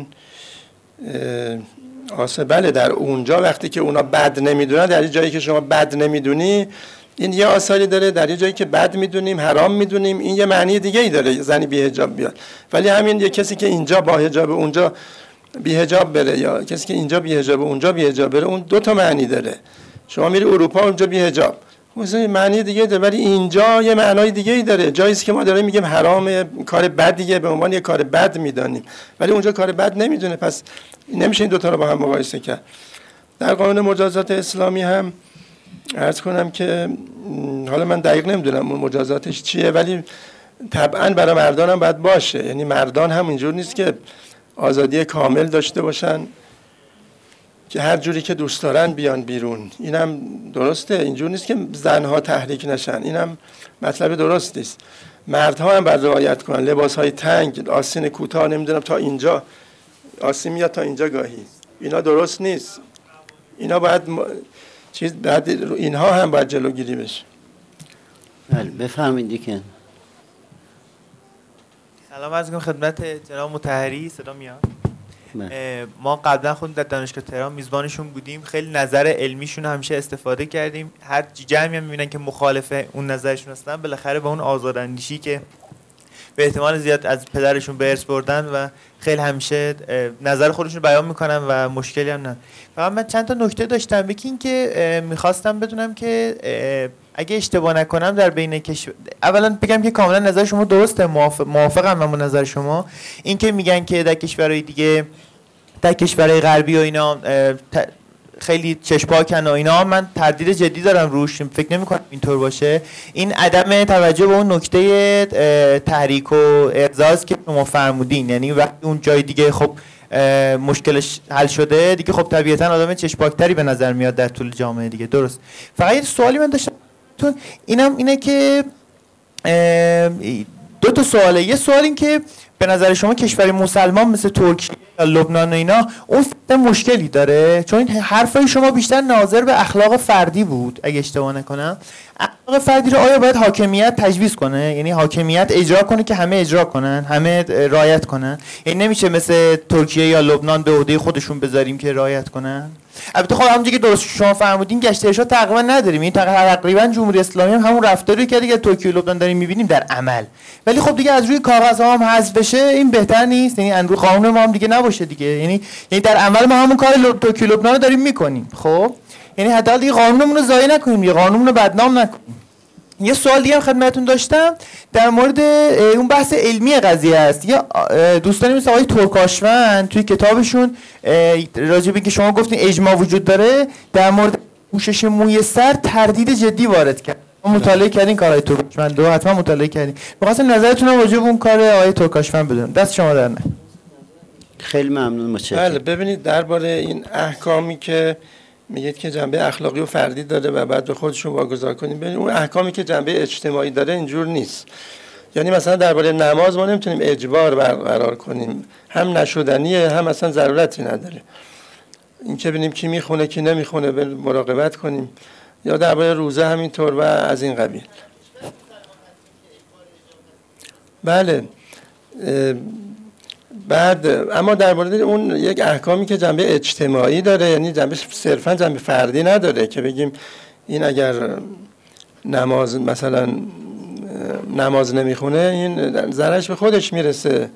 بله در اونجا وقتی که اونا بد نمیدونن، در یه جایی که شما بد نمیدونی این یه آثاری داره، در یه جایی که بد میدونیم حرام میدونیم این یه معنی دیگه ای داره زنی بی حجاب بیاد. ولی همین یه کسی که اینجا با حجاب اونجا بی حجاب بره یا کسی که اینجا بی حجاب اونجا بی حجاب بره، اون دو تا معنی داره. شما میری اروپا اونجا بی حجاب مثلا معنی دیگه داره، ولی اینجا یه معنای دیگه ای داره. جایی است که ما داریم میگیم حرام، کار بدیه، به عنوان یه کار بد میدانیم، ولی اونجا کار بد نمیدونه. پس نمیشه این دو تا رو با هم مقایسه کرد. در قانون مجازات اسلامی هم عرض کنم که حالا من دقیق نمیدونم اون مجازاتش چیه، ولی طبعا برای مردان هم باید باشه. یعنی مردان هم اینجور نیست که آزادی کامل داشته باشن که هر جوری که دوست دارن بیان بیرون. اینم درسته، اینجور نیست که زنها تحریک نشن، اینم مطلب درست نیست. مردها هم باید رعایت کنن، لباسهای تنگ، آستین کوتاه، نمیدونم تا اینجا آستین میاد تا اینجا گاهی، اینا درست نیست. اینا باید اینها هم باید جلوگیری بشه. بله بفرمایید که سلام عرض می‌کنم خدمت جناب مطهری. صدا میاد؟ ما قبلا خود در دانشگاه تهران میزبانشون بودیم، خیلی نظر علمیشون همیشه استفاده کردیم. هر جمعی هم میبینن که مخالف اون نظرشون هستن بالاخره به اون آزاداندیشی که به احتمال زیاد از پدرشون به ارث بردن و خیلی همیشه نظر خودشون بیان میکنن و مشکلی هم نه. فقط من چند تا نکته داشتم. یکی این که میخواستم بدونم که اگه اشتباه نکنم در بین اولا بگم که کاملا نظر شما درسته، موافقم من با نظر شما. این که میگن که در کشورهای دیگه، در کشورهای غربی و اینا خیلی چشپاکن و اینا، من تردید جدی دارم روش، فکر نمی‌کنم اینطور باشه. این عدم توجه به اون نکته تحریک و اعزاز که شما فرمودین، یعنی وقتی اون جای دیگه خب مشکلش حل شده دیگه، خب طبیعتا آدم چشپاکتری به نظر میاد در طول جامعه دیگه. درست. فقط یه سوالی من داشتم اینم اینه که دو تا سواله. یه سوال این که به نظر شما کشور مسلمان مثل ترکیه یا لبنان و اینا اون مشکلی داره؟ چون این حرفای شما بیشتر ناظر به اخلاق فردی بود اگه اشتباه نکنم. اخلاق فردی رو آیا باید حاکمیت تجویز کنه؟ یعنی حاکمیت اجرا کنه که همه اجرا کنن، همه رعایت کنن؟ یعنی نمیشه مثل ترکیه یا لبنان به عهده خودشون بذاریم که رعایت کنن؟ البته خب همونجوری که درست شما فرمودین گشت ارشاد تقریبا نداریم، این تقریبا جمهوری اسلامی هم همون رفتاری که دیگه ترکیه و لبنان داریم میبینیم در عمل. ولی خب دیگه از روی کاغذ هم حذف بشه این بهتر نیست؟ یعنی از روی قانون ما هم دیگه نباشه دیگه، یعنی در عمل ما همون کار ترکیه و لبنان رو داریم میکنیم. خب یعنی حداقل دیگه قانونمون رو ضایع نکنیم، یه قانونمون رو بدنام نکنیم. یه سوال دیگه هم خدمتتون داشتم در مورد اون بحث علمی قضیه است. یا دوستانی مثل آقای ترکاشوند توی کتابشون راجع به که شما گفتین اجماع وجود داره در مورد پوشش موی سر تردید جدی وارد کرد. مطالعه کردین کارهای ترکاشوند رو؟ حتما مطالعه کردین. می‌خواستم نظرتون رو راجع به اون کار آقای ترکاشوند بدونم. دست شما در نکنه. خیلی ممنون، متشکرم. بله ببینید درباره این احکامی که میگید که جنبه اخلاقی و فردی داره و بعد به خودشون واگذار کنیم، ببینید اون احکامی که جنبه اجتماعی داره اینجور نیست. یعنی مثلا درباره نماز ما نمیتونیم اجبار برقرار کنیم، هم نشدنیه هم اصلا ضرورتی نداره. این که ببینیم کی میخونه کی نمیخونه مراقبت کنیم، یا درباره روزه همینطور و از این قبیل. بله بعد اما در مورد اون یک احکامی که جنبه اجتماعی داره، یعنی جنبه صرفا جنبه فردی نداره که بگیم این اگر نماز مثلا نماز نمیخونه این ضررش به خودش میرسه.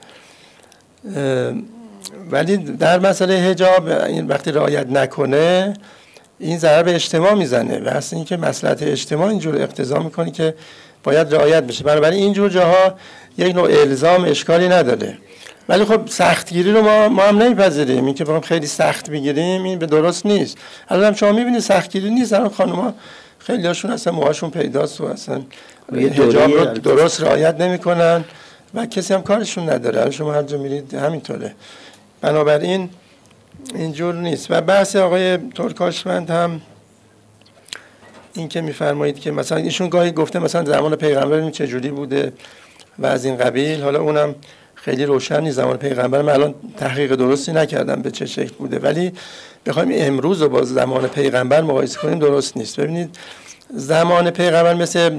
ولی در مسئله حجاب این وقتی رعایت نکنه این ضرر به اجتماع میزنه و اصلا این که مصلحت اجتماع اینجور اقتضا میکنه که باید رعایت بشه. بنابراین اینجور جاها یک نوع الزام اشکالی نداره. ولی خب سختگیری رو ما هم نمیپذیریم، این که بخوام خیلی سخت بگیریم این به درست نیست. الان شما میبینید سختگیری نیست، الان خانوما خیلی هاشون اصلا موهاشون پیداست و اصلا حجاب رو درست رعایت نمیکنن و کسی هم کارشون نداره. الان شما هر جا میرید همینطوره. بنابراین اینجور نیست. و بحث آقای ترکاشوند هم این که میفرمایید که مثلا ایشون گاهی گفته مثلا زمان پیغمبر چه جوری بوده و از این قبیل، حالا اونم خیلی روشن نیست زمان پیغمبر، من الان تحقیق درستی نکردم به چه شکل بوده، ولی بخوایم امروز رو با زمان پیغمبر مقایسه کنیم درست نیست. ببینید زمان پیغمبر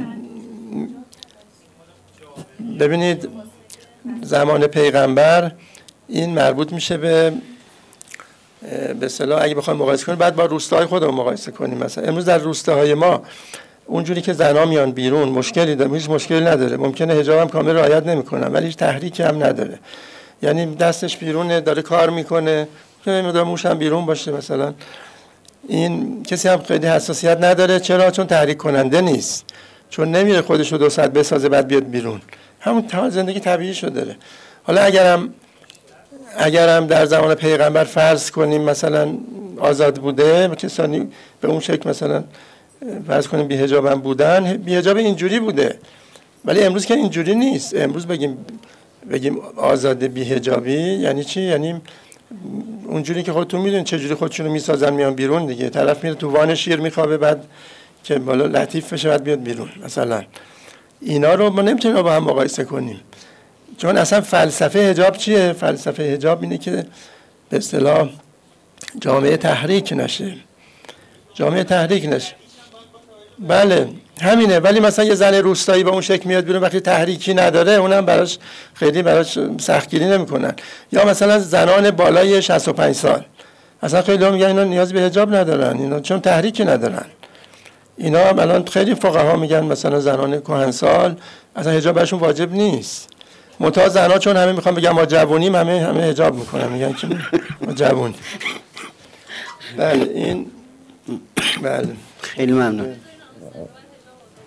ببینید زمان پیغمبر این مربوط میشه به اصطلاح اگه بخوایم مقایسه کنیم بعد با روستاهای خودمون مقایسه کنیم. مثلا امروز در روستاهای ما اونجوری که زنا میان بیرون مشکلی داره، هیچ مشکلی نداره، ممکنه حجاب هم کامل رعایت نمیکنن ولی هیچ تحریکی هم نداره، یعنی دستش بیرونه داره کار میکنه که مقدار موش هم بیرون باشه مثلا، این کسی هم خیلی حساسیت نداره. چرا؟ چون تحریک کننده نیست، چون نمیره خودش رو 2 ساعت بسازه بعد بیاد بیرون، همون تمام زندگی طبیعی شو داره. حالا اگرم در زمان پیغمبر فرض کنیم مثلا آزاد بوده کسانی به اون شکل مثلا فرض کنیم بی حجاب هم بودن، بی حجاب اینجوری بوده، ولی امروز که اینجوری نیست. امروز بگیم آزاد بی حجابی یعنی چی؟ یعنی اونجوری که خودتون میدونید چه جوری خودشونو میسازن میان بیرون دیگه، طرف میره تو وان شیر میخوابه بعد که بالا لطیف بشه بعد بیاد بیرون مثلا. اینا رو ما نمیتونیم با هم مقایسه کنیم، چون اصلا فلسفه حجاب چیه؟ فلسفه حجاب اینه که به اصطلاح جامعه تحریک نشه. بله همینه. ولی مثلا یه زن روستایی به اون شکل میاد بیرون وقتی تحریکی نداره اونم براش سختگیری نمیکنن. یا مثلا زنان بالای 65 سال اصلا خیلی هم میگن اینا نیاز به حجاب ندارن، اینا چون تحریکی ندارن. اینا الان خیلی فقها میگن مثلا زنان کهنسال اصلا حجاب برشون واجب نیست. منتها زنها چون همه میخوان بگن ما جوونیم همه حجاب میکنن، میگن که ما جوون. بله این بله خیلی ممنون.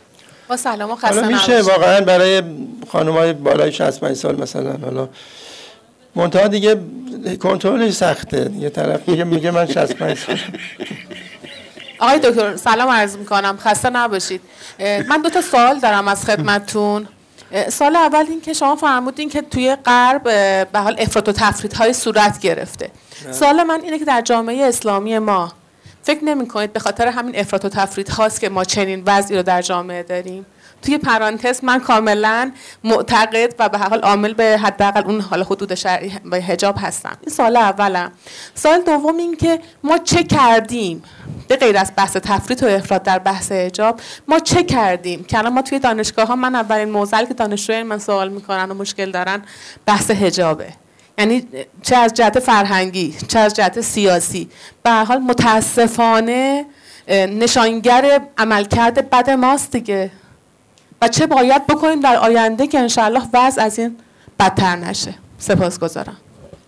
با سلام و خسته حالا میشه نباشید. واقعا برای خانم‌های بالای 65 سال مثلا، حالا منتها دیگه کنترلش سخته، یه طرف میگه من 65 سال. آقای دکتر سلام عرض میکنم، خسته نباشید. من 2 تا سوال دارم از خدمتتون. سوال اول این که شما فرمودین که توی غرب به حال افراط و تفریط‌های صورت گرفته. سوال من اینه که در جامعه اسلامی ما فکر نمی‌کنید به خاطر همین افراط و تفریط هاست که ما چنین وضعی رو در جامعه داریم؟ توی پرانتز من کاملا معتقد و به هر حال عامل به حداقل اون حال حدود شرعی به حجاب هستم. این سوال اولم. سوال دوم این که ما چه کردیم به غیر از بحث تفریط و افراط در بحث حجاب، ما چه کردیم که الان ما توی دانشگاه ها، من اولین موضوعی که دانشجویان من سوال میکنن و مشکل دارن بحث حجابه. یعنی چه از جهت فرهنگی چه از جهت سیاسی به هر حال متاسفانه نشانگر عملکرد بد ماست دیگه. و چه باید بکنیم در آینده که انشاءالله وضع از این بدتر نشه. سپاسگزارم.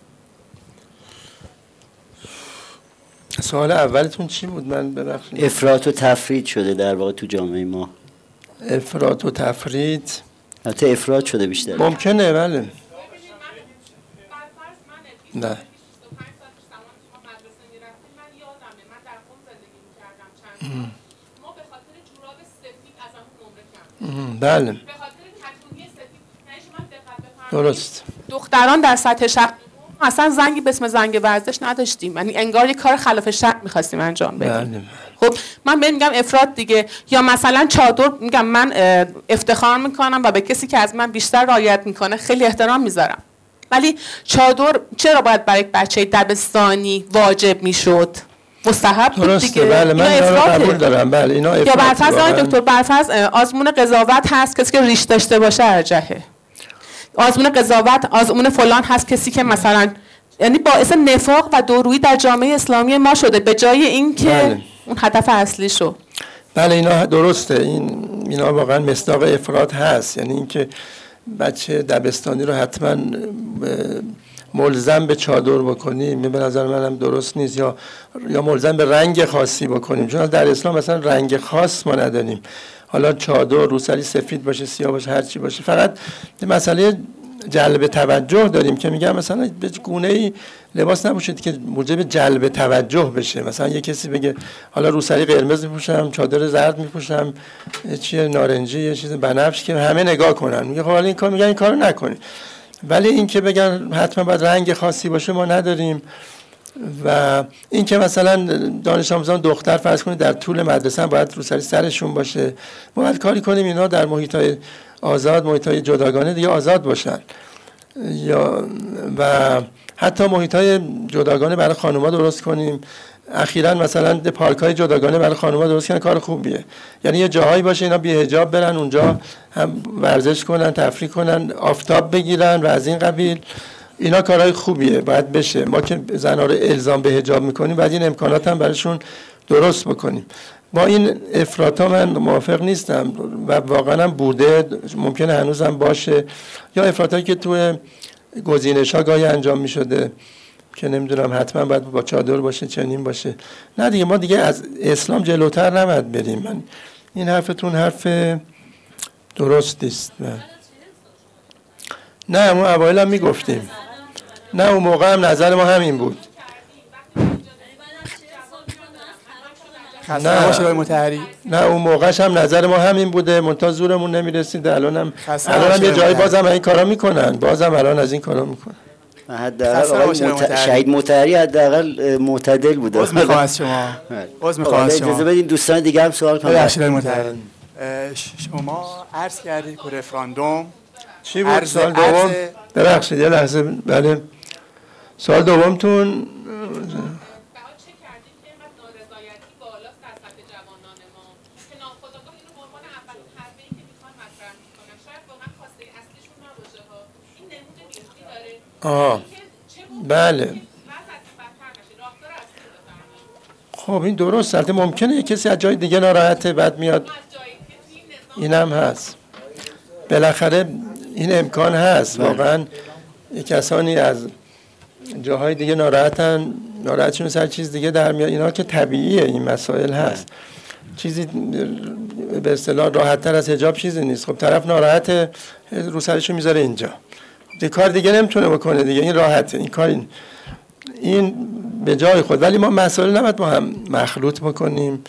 سوال اولتون چی بود؟ من ببخشید. افراط و تفرید شده در واقع تو جامعه ما. افراط و تفرید حتی افراط شده بیشتر. ممکنه، بله. نه. بله. درست. دختران در سطح شهر اصلا زنگی به اسم زنگ ورزش نداشتیم، یعنی انگار یک کار خلاف شرع می‌خواستیم انجام بدیم. بله. خب من بهم میگم افراط دیگه، یا مثلا چادر میگم من افتخار میکنم و به کسی که از من بیشتر رعایت میکنه خیلی احترام میذارم، ولی چادر چرا باید برای یک بچه دبستانی واجب میشد؟ مستحب بود دیگه. بله، من اینا رو قبول دارم. بله اینا افراط. یا برفرض دکتر برفرض آزمون قضاوت هست، کسی که ریش داشته باشه ارجحه. آزمون قضاوت آزمون فلان هست، کسی که مثلا یعنی باعث نفاق و دورویی در جامعه اسلامی ما شده به جای اینکه بله. اون هدف اصلی شو. بله اینا درسته. اینا واقعا مصداق افراط هست، یعنی اینکه بچه دبستانی رو حتما ملزم به چادر بکنیم، به نظر منم درست نیست، یا ملزم به رنگ خاصی بکنیم، چون در اسلام مثلا رنگ خاص ما نداریم. حالا چادر روسری سفید باشه، سیاه باشه، هر چی باشه، فقط مسئله جلب توجه داریم که میگم مثلا به گونه‌ای لباس نپوشید که موجب جلب توجه بشه. مثلا یه کسی بگه حالا روسری قرمز میپوشم، چادر زرد میپوشم، چیه نارنجی، یه چیز بنفش، که همه نگاه کنن. میگه خب حالا این کار، میگن این کارو نکنید. ولی این که بگن حتما باید رنگ خاصی باشه ما نداریم. و این که مثلا دانش آموزان دختر فرض کنید در طول مدرسه هم باید روسری سرشون باشه، ما باید کاری کنیم اینا در محیط‌های آزاد، محیط‌های جداگانه دیگه آزاد باشن، و حتی محیط‌های جداگانه برای خانوما درست کنیم. اخیراً مثلا پارک‌های جداگانه برای خانوما درست کردن، کار خوبیه. یعنی یه جاهایی باشه اینا بی حجاب برن اونجا هم ورزش کنن، تفریح کنن، آفتاب بگیرن و از این قبیل. اینا کارهای خوبیه، باید بشه. ما که زن‌ها رو الزام به حجاب میکنیم باید این امکانات هم براشون درست بکنیم. با این افراطا من موافق نیستم و واقعا هم بوده، ممکنه هنوز هم باشه، یا افراطایی که توی گزینش‌ها گاهی انجام میشده که نمیدونم حتما باید با چادر باشه، چنین باشه. نه دیگه، ما دیگه از اسلام جلوتر نباید بریم. من این حرفتون حرف درست نیست. نه ما اوایل هم میگفتیم، نه اون موقع هم نظر ما همین بود. نه اون موقعش هم نظر ما همین بوده، منتها زورمون نمیرسید. الانم یه جایی بازم این کارا میکنن، بازم الان از این کارا میکنن. حداقل شهید مطهری حداقل معتدل بوده. عذر میخوام از شما. اجازه بدین دوستان دیگه هم سوال کنن. ببخشید مطهری، شما عرض کردید که رفراندوم چی بود؟ سال دوم ببخشید یه لحظه. بله سال دومتون بله. خب این درست، البته ممکنه یه کسی از جای دیگه ناراحته بعد میاد، اینم هست، بالاخره این امکان هست. واقعا کسانی از جاهای دیگه ناراحتشون سر چیز دیگه در میاد، اینا که طبیعیه، این مسائل هست. چیزی به اصطلاح راحت تر از حجاب چیزی نیست. خب طرف ناراحته، رو سرشو میذاره اینجا، دیگه کار دیگه نمیتونه بکنه دیگه، این راحته، این کار این به جای خود. ولی ما مسائل نباید با هم مخلوط بکنیم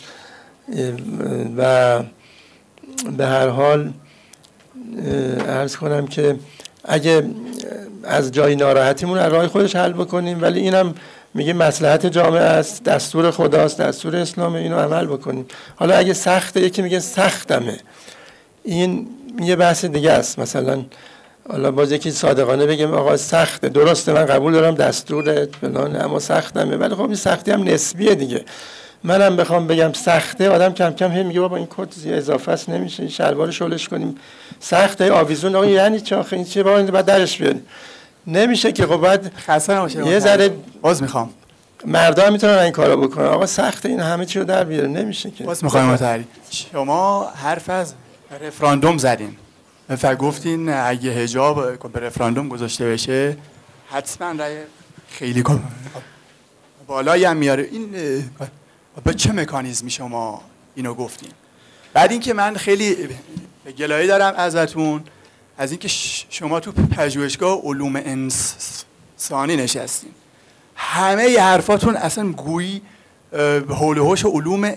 و به هر حال عرض کنم که اگه از جای ناراحتیمون از راه خودش حل بکنیم، ولی اینم میگه مصلحت جامعه است، دستور خداست، دستور اسلامه، اینو عمل بکنیم. حالا اگه سخته، یکی میگه سختمه، این یه بحث دیگه است. مثلا حالا باز یکی صادقانه بگیم آقا سخته، درسته من قبول دارم دستور فلان، اما سختمه. ولی خب این سختی هم نسبیه دیگه. منم بخوام بگم سخته، آدم کم کم هم میگه بابا این کت اضافه است، نمیشه این شلوار شلش کنیم، سخته آویزون. آقا یعنی چه آخه این چه بابا، بعد درش بیاریم، نمیشه که. خب بعد یه ذره باز میخوام مردا هم میتونن این کارو بکنن. آقا سخته این همه چی رو در بیاره، نمیشه که. باز میخوام متحری شما حرف از رفراندوم زدین و گفتین اگه حجاب به رفراندوم گذاشته بشه حتما رأی خیلی بالایی هم میاره. این با چه مکانیزمی شما اینو گفتین؟ بعد اینکه من خیلی گلایه دارم ازتون از اینکه شما تو پژوهشگاه علوم انسانی نشستین، همه ی حرفاتون اصلا گویی حول و حوش علوم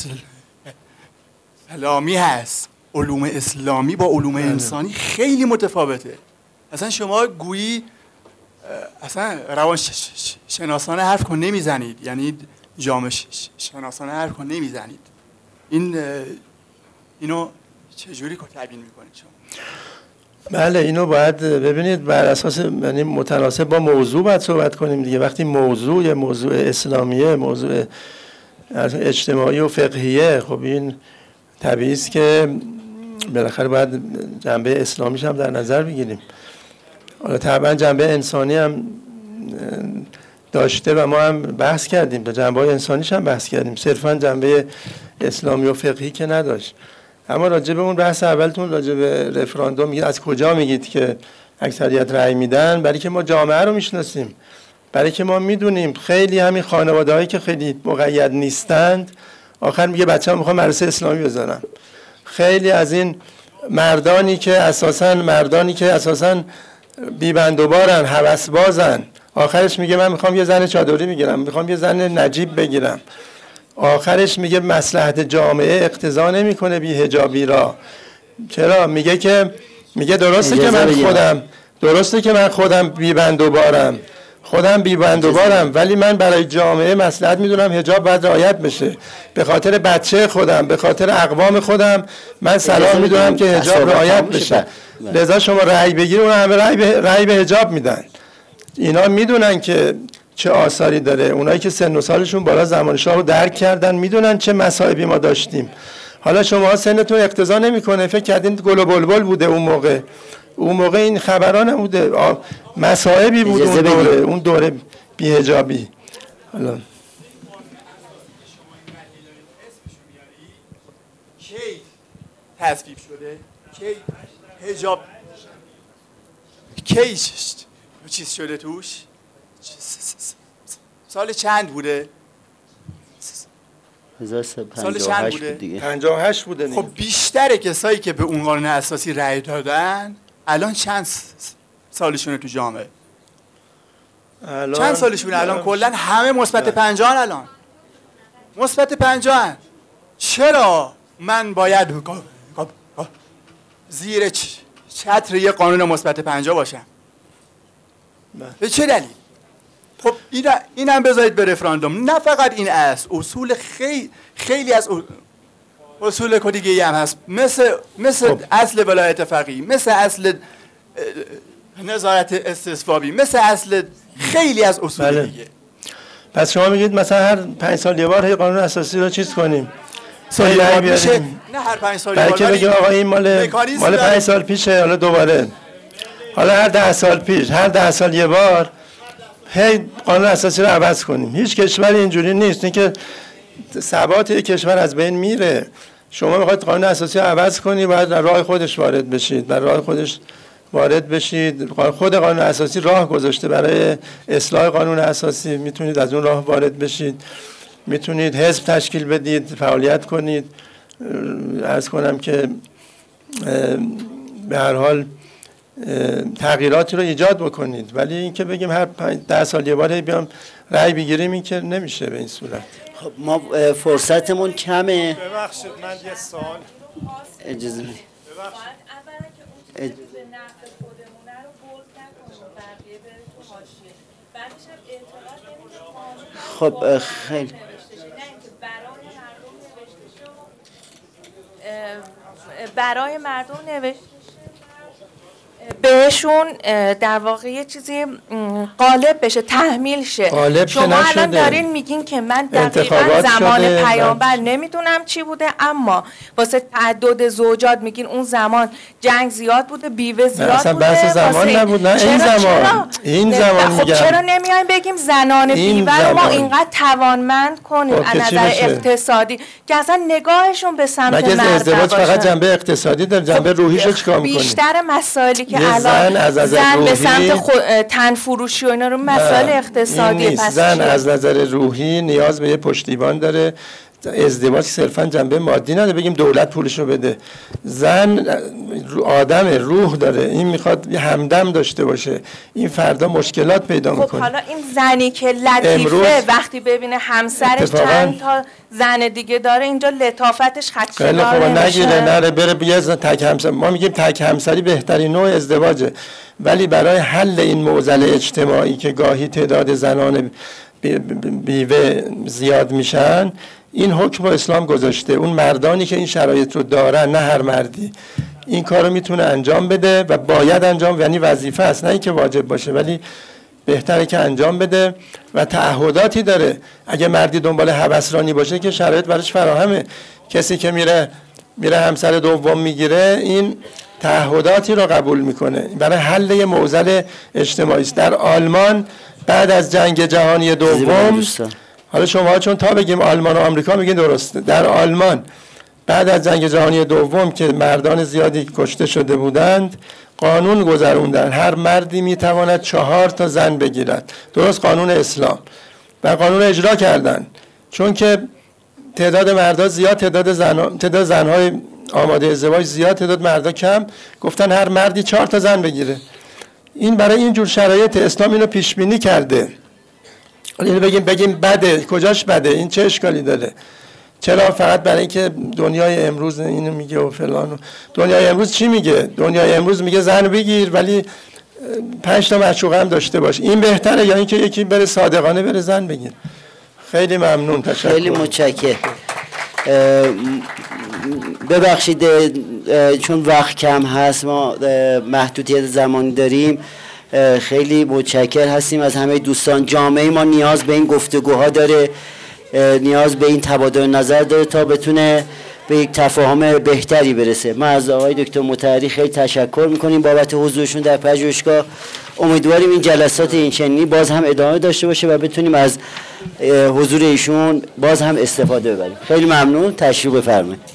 اسلامی هست. علوم اسلامی با علوم انسانی خیلی متفاوته. اصلا شما گویی اصلا روان شناسانه حرف کن نمیزنید، یعنی جامعه شناسانه حرف کن نمیزنید. اینو چجوری تبیین میکنید شما؟ بله اینو باید ببینید بر اساس، یعنی متناسب با موضوع باید صحبت کنیم دیگه. وقتی موضوع اسلامیه، موضوع اجتماعی و فقهیه، خب این طبیعی است که بالاخره باید جنبه اسلامیش هم در نظر بگیریم. حالا طبعا جنبه انسانی هم داشته و ما هم بحث کردیم، به جنبه انسانیش هم بحث کردیم، صرفا جنبه اسلامی و فقهی که نداشت. اما راجع به اون بحث اولتون راجع به رفراندوم میگید از کجا میگید که اکثریت رأی میدن؟ برای که ما جامعه رو میشناسیم، برای که ما میدونیم خیلی همین خانواده‌هایی که خیلی مقید نیستند آخر میگه بچه‌ها میخوام مدرسه اسلامی بزنم. خیلی از این مردانی که اساساً بی‌بندوبارن، هوسبازن، آخرش میگه من میخوام یه زن چادری بگیرم، میخوام یه زن نجیب بگیرم. آخرش میگه مصلحت جامعه اقتضا نمیکنه بی حجابی را. چرا؟ میگه درسته که من خودم بی‌بندوبارم، ولی من برای جامعه مصلحت میدونم حجاب باید رعایت بشه. به خاطر بچه خودم، به خاطر اقوام خودم من صلاح میدونم که حجاب رعایت بشه. لذا شما رأی بگیرید، اون همه رأی به حجاب میدن. اینا میدونن که چه آثاری داره. اونایی که سن و سالشون بالا زمان شاه رو درک کردن میدونن چه مصائبی ما داشتیم. حالا شما سنتون اقتضا نمیکنه، فکر کردین گل و بلبل بوده اون موقع این خبران نبوده، مصائبی بود اون دوره بی‌حجابی. حالا کی تصویب شده؟ کی حجاب کی چیز شده توش؟ سال چند بوده؟ سال چند بوده؟ 58 بوده. خب بیشتر کسایی که به اون قانون اساسی رأی دادن الان چند سالشونه تو جامعه؟ چند سالشونه الان؟ کلا همه مثبت 50 الان. مثبت 50. چرا من باید زیر چتر یه قانون مثبت 50 باشم؟ به چه دلیل؟ خب اینم بذارید به رفراندوم. نه فقط این است، اصول خیلی از اصول دیگه هم هست، مثل اصل ولایت فقیه، مثل اصل نظارت استصوابی، مثل اصل خیلی از اصول دیگه. پس شما میگید مثلا هر 5 سال یه بار قانون اساسی رو چیز کنیم؟ نه هر 5 سال یه بار، برای که آقا این مال 5 سال پیشه، حالا دوباره، حالا هر 10 سال پیش، هر 10 سال یه بار هی قانون اساسی رو عوض کنیم. هیچ کشوری اینجوری نیست، اینکه ثبات یک کشور از بین میره. شما میخواید قانون اساسی رو عوض کنی، باید در راه خودش وارد بشید. خود قانون اساسی راه گذاشته برای اصلاح قانون اساسی، میتونید از اون راه وارد بشید، میتونید حزب تشکیل بدید، فعالیت کنید. عرض کنم که به هر حال تغییراتی رو ایجاد بکنید، ولی اینکه بگیم هر 10 سال یه بار بیام رأی بگیریم این که نمیشه به این صورت. خب ما فرصتمون کمه. ببخشید من یه سوال اجازه بدید. خب خیلی برای مردم نوشته بهشون در واقع یه چیزی غالب بشه، تحمیل شه. شما الان دارین میگین که من دقیقاً زمان پیامبر نمیدونم چی بوده، اما واسه تعدد زوجات میگین اون زمان جنگ زیاد بوده، بیوه زیاد بوده. اصلا بحث زمان نبود. نه این زمان خب میگم چرا نمیایم بگیم زنان بیوه رو ما اینقدر توانمند کنیم از نظر اقتصادی که اصلا نگاهشون به سمت مرد باشه؟ ازدواج فقط جنبه اقتصادی داره، جنبه روحیشو چیکار میکنی؟ بیشتر مسائلی که الان زن به سمت تن فروشی و اینا رو مسائل اقتصادی پس زن از نظر روحی نیاز به یه پشتیبان داره. ازدواج صرفا جنبه مادی نداره بگیم دولت پولشو بده. زن آدم روح داره، این میخواد یه همدم داشته باشه، این فردا مشکلات پیدا میکنه. خب حالا این زنی که لطیفه وقتی ببینه همسرش چند تا زن دیگه داره اینجا لطافتش خدشه‌دار نگیره نره بره بیه تک همسر. ما میگیم تک همسری بهترین نوع ازدواجه، ولی برای حل این معضل اجتماعی که گاهی تعداد زنان بیوه زیاد میشن این حکم اسلام گذاشته. اون مردانی که این شرایط رو دارن، نه هر مردی این کار رو میتونه انجام بده و باید انجام، یعنی وظیفه است، نه اینکه واجب باشه، ولی بهتره که انجام بده و تعهداتی داره. اگه مردی دنبال هوسرانی باشه که شرایط براش فراهمه. کسی که میره همسر دوم میگیره این تعهداتی رو قبول میکنه برای حل یه معضل اجتماعی است. در آلمان بعد از جنگ جهانی دوم، حالا شما چون تا بگیم آلمان و آمریکا میگین درسته، در آلمان بعد از جنگ جهانی دوم که مردان زیادی کشته شده بودند قانون گذروندن هر مردی میتواند 4 تا زن بگیرد، درست قانون اسلام، و قانون اجرا کردن. چون که تعداد مردا زیاد، تعداد زنهای آماده ازدواج زیاد، تعداد مردا کم، گفتن هر مردی 4 تا زن بگیره. این برای این جور شرایط اسلام اینو پیش بینی کرده. اینو بگیم بده، کجاش بده؟ این چه اشکالی داره؟ چرا فقط برای اینکه دنیای امروز اینو میگه و فلان؟ دنیای امروز چی میگه؟ دنیای امروز میگه زن بگیر ولی 5 تا معشوقه هم داشته باش. این بهتره یا اینکه یکی بره صادقانه بره زن بگیر؟ خیلی ممنون، تشکر. خیلی متشکرم. ببخشید چون وقت کم هست، ما محدودیت زمانی داریم. خیلی متشکر هستیم از همه دوستان. جامعه ما نیاز به این گفتگوها داره، نیاز به این تبادل نظر داره تا بتونه به یک تفاهم بهتری برسه. ما از آقای دکتر مطهری خیلی تشکر میکنیم بابت حضورشون در پژوهشگاه. امیدواریم این جلسات این چنینی باز هم ادامه داشته باشه و بتونیم از حضور ایشون باز هم استفاده ببریم. خیلی ممنون، تشریف بفرمایید.